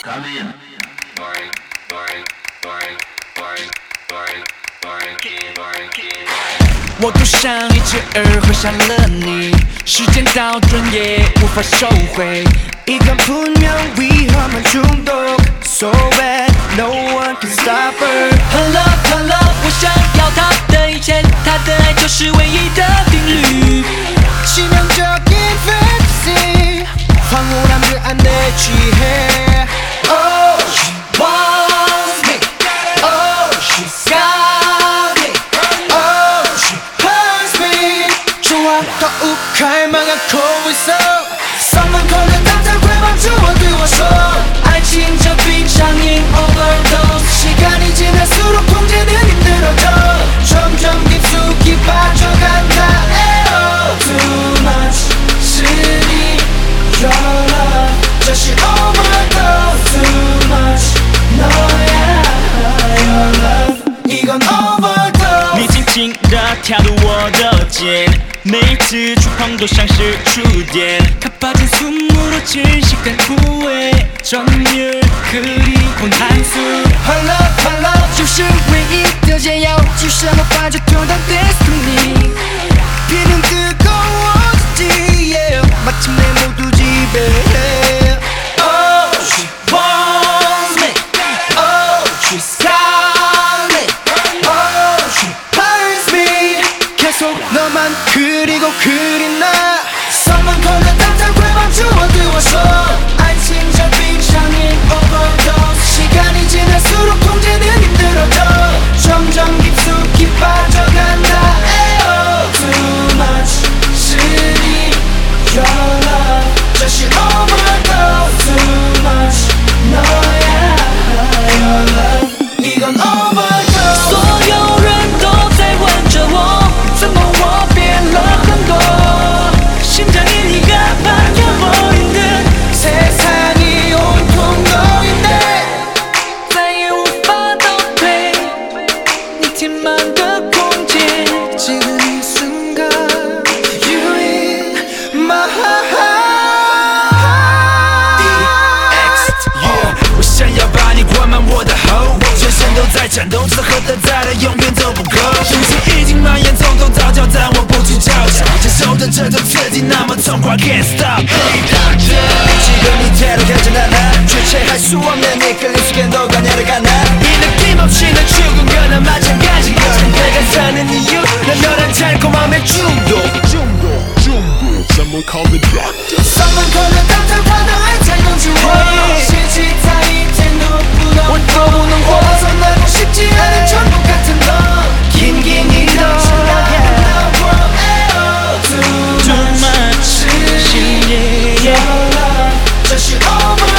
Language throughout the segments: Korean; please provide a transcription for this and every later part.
Come in. Boring. 我赌上一只耳会上了你，时间倒转也无法收回。一个不妙为何蛮冲动 ，So bad no one can stop her。很 love， 我想要她的一切，她的爱就是唯一的定律。치명적인 fantasy， 황홀한 그 안에 취해。 Oh she wants me， Oh she's got me，Oh she hurts me。 좋아 더욱 갈망하고 있어， 嗓门口的大家会帮助我对我说，爱情这病上瘾 overdose， 시간이 지날수록 통제는 힘들어져， 점점 깊숙이 빠져간다。 Too much是你 Your love 这是 overdose Too much No yeah Your love 이건 overdose。 你轻轻地跳入我的肩，每一次触碰都像是触电，가빠진 숨으로 질식된 후회，점률 그리곤 한숨。 Her love 就是唯一的解药，只是我把这痛到 destiny， 피는 뜨거워지지 yeah， 마침내 모두 지배해。 Oh she wants me Oh she's got me Oh she hurts me 계속 너만 그리고 그린 나嗓门口的大家会帮助我对我说，爱情这病上瘾 overdose， 시간이 지날수록 통제는 힘들어져， 점점 깊숙이 빠져간다。 Too much是你 Your love 这是 overdose Too much No yeah Your love 이건 overdose。 所有人都在问着我，怎么我变了很多，심장이 네가 바뀌어버린 듯 세상이 온통 너인데再也无法倒退，你填满的空间，지금 이 순간 You in my heart。 我想要把你灌满我的喉，全身都在颤抖，只喝的再来永远都不够，剧情已经蔓延从头到脚，但我不去招架，接受着这种刺激那么痛快 Can't stop Hey doctor 지금 이대로 가진 않아 주체할 수 없는 이 끌림 속에 너가 내려가나 이 느낌 없이는 죽은 거나 마찬가지야 내가 사는 이유 난 너란 달콤함에 중독 Someone call the doctor. Someone call the doctor 화나의 잘 don't you worry 실지 다 이제 누구나 올 거보는 벗어나고 싶지 않은 천국 같은 너 긴긴 이 너 Too much是你 Your love 这是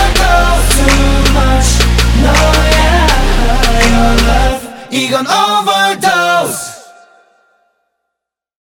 overdose Too much No yeah Your love 이건 over